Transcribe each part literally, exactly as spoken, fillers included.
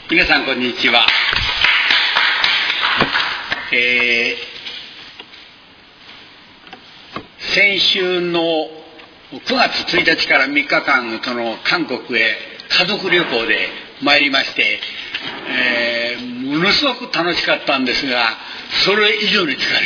皆さんこんにちは。えー、先週のくがつついたちからみっかかんその韓国へ家族旅行で参りまして、えー、ものすごく楽しかったんですが、それ以上に疲れました。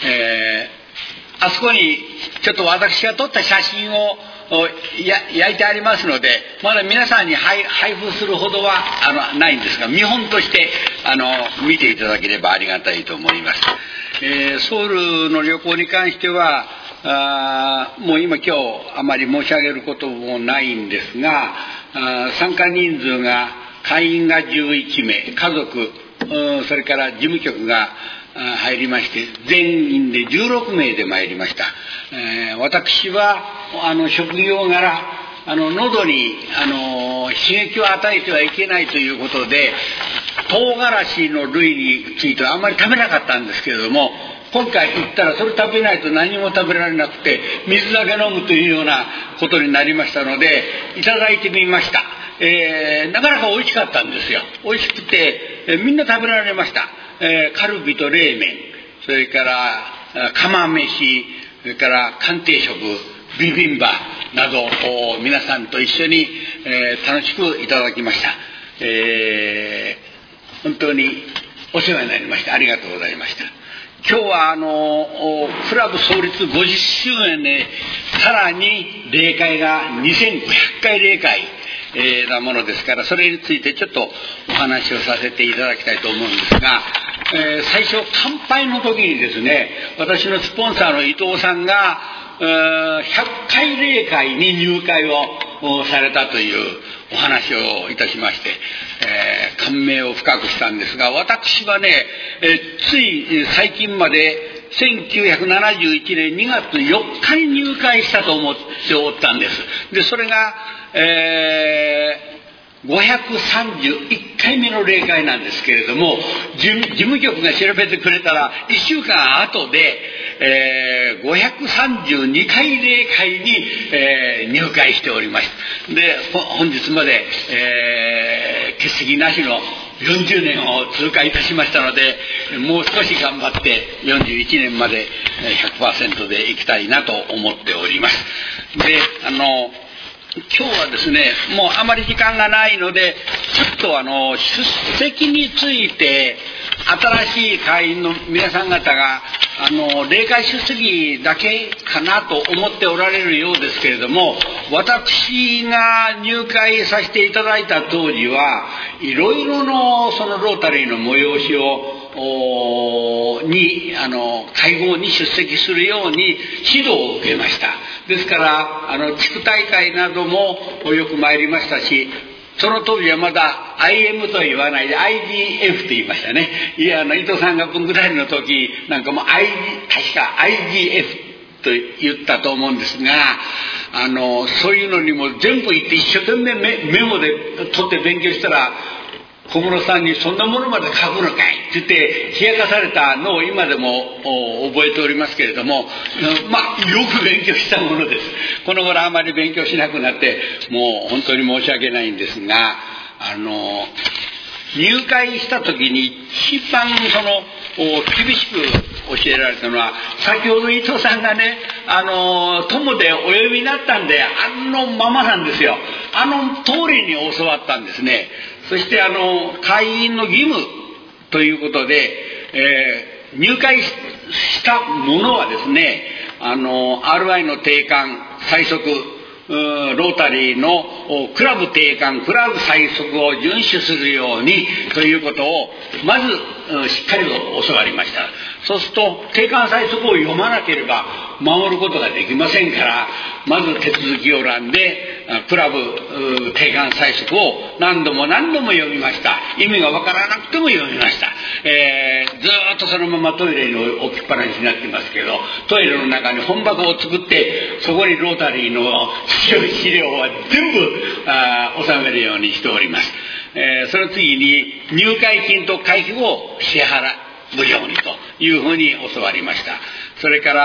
えー、あそこにちょっと私が撮った写真をや焼いてありますので、まだ皆さんに配布するほどはあのないんですが、見本としてあの見ていただければありがたいと思います。えー、ソウルの旅行に関してはあもう今今日あまり申し上げることもないんですが、あ参加人数が会員がじゅういちめい、家族それから事務局が入りまして全員でじゅうろくめいで参りました。えー、私はあの職業柄あの喉にあの刺激を与えてはいけないということで唐辛子の類についてはあんまり食べなかったんですけれども、今回行ったらそれ食べないと何も食べられなくて水だけ飲むというようなことになりましたのでいただいてみました。えー、なかなか美味しかったんですよ。美味しくて、えー、みんな食べられました。えー、カルビと冷麺、それから釜飯、それから寒定食、ビビンバなど皆さんと一緒に、えー、楽しくいただきました。えー、本当にお世話になりました。ありがとうございました。今日はあのクラブ創立ごじゅっしゅうねんでさらに例会がにせんごひゃっかい例会えー、なものですから、それについてちょっとお話をさせていただきたいと思うんですが、えー、最初乾杯の時にですね、私のスポンサーの伊藤さんがひゃっかい例会に入会をされたというお話をいたしまして、えー、感銘を深くしたんですが、私はね、えー、つい最近までせんきゅうひゃくななじゅういちねんにがつよっかに入会したと思っておったんです。でそれが、えー、ごひゃくさんじゅういっかいめの例会なんですけれども、事務局が調べてくれたらいっしゅうかん後で、えー、ごひゃくさんじゅうにかい例会に、えー、入会しておりました。で本日まで、えー、欠席なしのよんじゅうねんを通過いたしましたので、もう少し頑張ってよんじゅういちねんまで ひゃくパーセント でいきたいなと思っております。であの今日はですね、もうあまり時間がないので、ちょっとあの出席について新しい会員の皆さん方があの例会出席だけかなと思っておられるようですけれども、私が入会させていただいた当時はいろいろのそのロータリーの催しをにあの会合に出席するように指導を受けました。ですからあの地区大会などもよく参りましたし、その当時はまだ アイエム と言わないで アイジーエフ と言いましたね。いやあの伊藤さんが文具大の時なんかも アイジー 確か アイジーエフ と言ったと思うんですが、あのそういうのにも全部行って一生懸命 メ, メモで取って勉強したら、小室さんにそんなものまで書くのかいって言って冷やかされたのを今でも覚えておりますけれども、まあよく勉強したものです。この頃あまり勉強しなくなってもう本当に申し訳ないんですが、あの入会した時に一番その厳しく教えられたのは、先ほど伊藤さんがね、あの友でお呼びになったんであのままなんですよ。あの通りに教わったんですね。そしてあの会員の義務ということで、えー、入会したものはですね、あの アールアイ の定款最速ロータリーのクラブ定款クラブ最速を遵守するようにということをまずしっかりと教わりました。そうすると定款最速を読まなければ守ることができませんから、まず手続き要欄でクラブ定款最速を何度も何度も読みました。意味がわからなくても読みました。えー、ずーっとそのままトイレに置きっぱなしになってますけど、トイレの中に本箱を作ってそこにロータリーの資料は全部あ収めるようにしております。えー、その次に入会金と会費を支払うようにというふうに教わりました。それから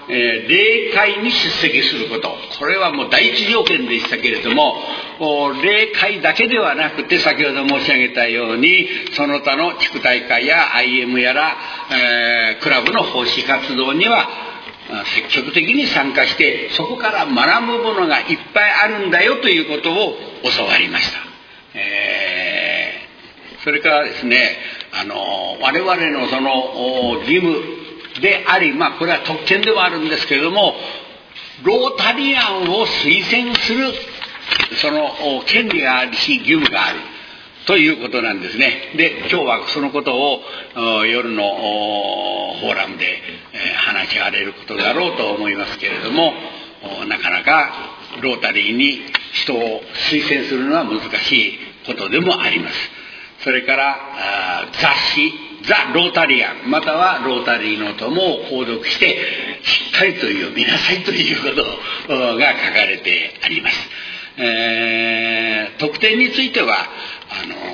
えー、例会に出席すること、これはもう第一条件でしたけれども、例会だけではなくて、先ほど申し上げたようにその他の地区大会や アイエム やら、えー、クラブの奉仕活動には積極的に参加して、そこから学ぶものがいっぱいあるんだよということを教わりました。えー、それからですね、あの我々のその義務であり、まあこれは特権ではあるんですけれども、ロータリアンを推薦するその権利があるし義務があるということなんですね。で、今日はそのことを夜のフォーラムで話し合われることだろうと思いますけれども、なかなかロータリーに人を推薦するのは難しいことでもあります。それから雑誌ザ・ロータリアン、またはロータリーの友を購読してしっかりと読みなさいということが書かれてあります。えー、特典についてはあの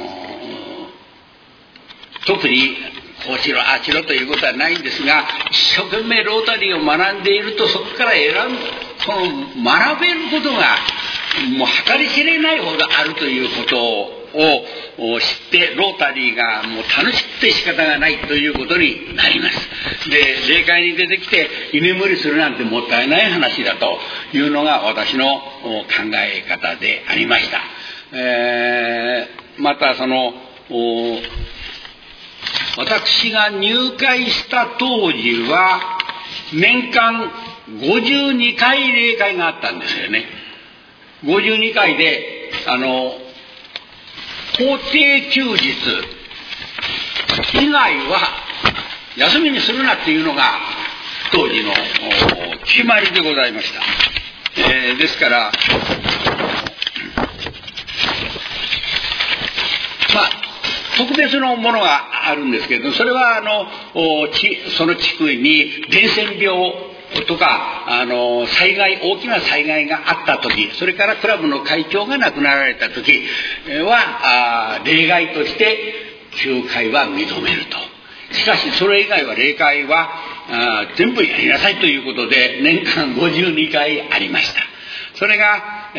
ー、特にこうしろああしろということはないんですが、一生懸命ロータリーを学んでいると、そこから選ぶその学べることがもう計り知れないほどあるということを知って、ロータリーがもう楽しくて仕方がないということになります。で、霊界に出てきて居眠りするなんてもったいない話だというのが私の考え方でありました。えー、またその私が入会した当時は年間ごじゅうにかい霊会があったんですよね。ごじゅうにかいであの法定休日以外は休みにするなっていうのが当時の決まりでございました。えー、ですからまあ特別のものがあるんですけれど、それはあのその地区に伝染病とかあの災害大きな災害があった時、それからクラブの会長が亡くなられた時は例外として休会は認めると。しかしそれ以外は例会は全部やりなさいということで年間ごじゅうにかいありました。それが、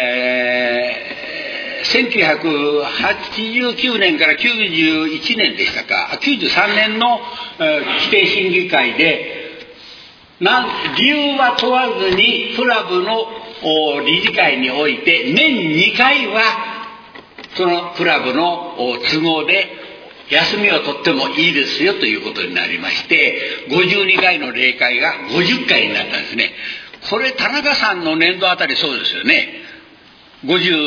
えー、せんきゅうひゃくはちじゅうきゅうねんからきゅうじゅういちねんでしたか、きゅうじゅうさんねんの、えー、規定審議会でなん理由は問わずにクラブの理事会において年にかいはそのクラブの都合で休みを取ってもいいですよということになりまして、ごじゅうにかいの例会がごじゅっかいになったんですね。これ田中さんの年度あたりそうですよね。ごじゅ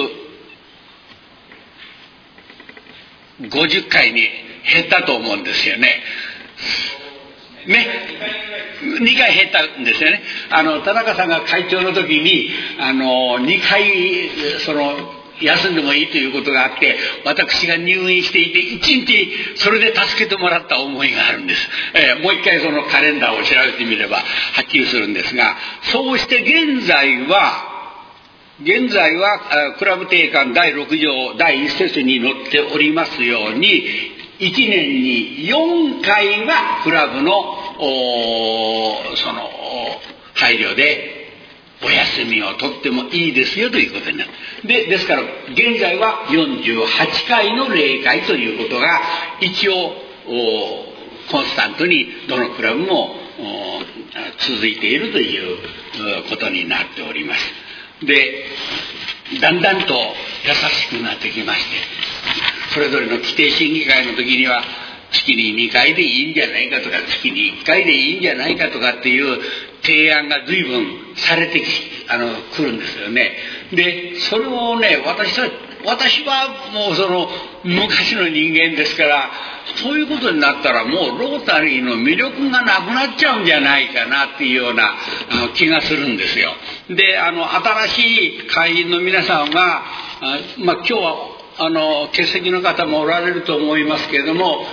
う、ごじゅっかいに減ったと思うんですよね。ね、にかい減ったんですよね。あの田中さんが会長の時にあのにかいその休んでもいいということがあって、私が入院していていちにちそれで助けてもらった思いがあるんです。えー、もう一回そのカレンダーを調べてみればはっきりするんですが、そうして現在は現在はクラブ定款だいろくじょうだいいっ節に載っておりますように、いちねんによんかいはクラブのその配慮でお休みを取ってもいいですよということになる。で、ですから現在はよんじゅうはちかいの例会ということが一応コンスタントにどのクラブも続いているということになっております。で、だんだんと優しくなってきまして、それぞれの規定審議会の時には月ににかいでいいんじゃないかとか、月にいっかいでいいんじゃないかとかっていう提案が随分されてきあの来るんですよね。で、それをね、私は私はもうその昔の人間ですから、そういうことになったらもうロータリーの魅力がなくなっちゃうんじゃないかなっていうようなあの気がするんですよ。で、あの新しい会員の皆さんは、あまあ今日はあの欠席の方もおられると思いますけれども、地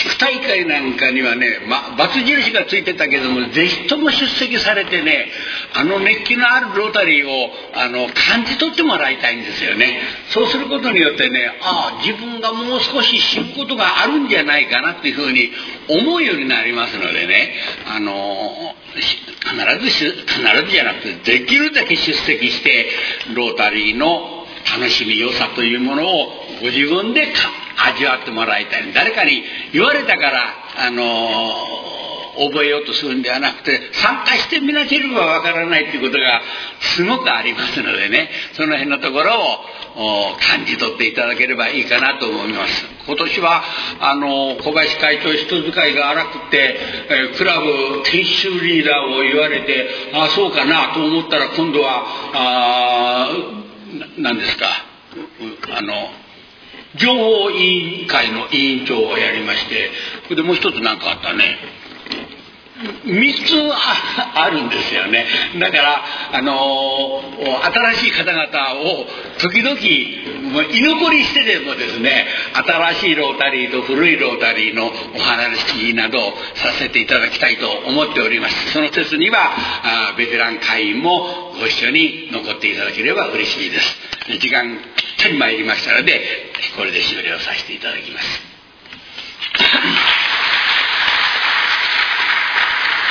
地区大会なんかにはね、ま、バツ印がついてたけども、ぜひとも出席されてね、あの熱気のあるロータリーをあの感じ取ってもらいたいんですよね。そうすることによってね、ああ自分がもう少し知ることがあるんじゃないかなっていうふうに思うようになりますのでね、あの必ず必ずじゃなくてできるだけ出席してロータリーの楽しみ良さというものをご自分で味わってもらいたい。誰かに言われたからあの覚えようとするんではなくて、参加してみなければわからないということがすごくありますのでね、その辺のところを感じ取っていただければいいかなと思います。今年はあの小林会長人使いが荒くて、えー、クラブ研修リーダーを言われて、ああそうかなと思ったら、今度はあ何ですか、あの情報委員会の委員長をやりまして、それでもう一つ何かあったね、みっつ あ, あるんですよね。だからあの新しい方々を時々居残りしてでもですね、新しいロータリーと古いロータリーのお話などをさせていただきたいと思っております。その説にはあベテラン会員もご一緒に残っていただければ嬉しいです。時間ぴったり参りましたので、これで終了させていただきます。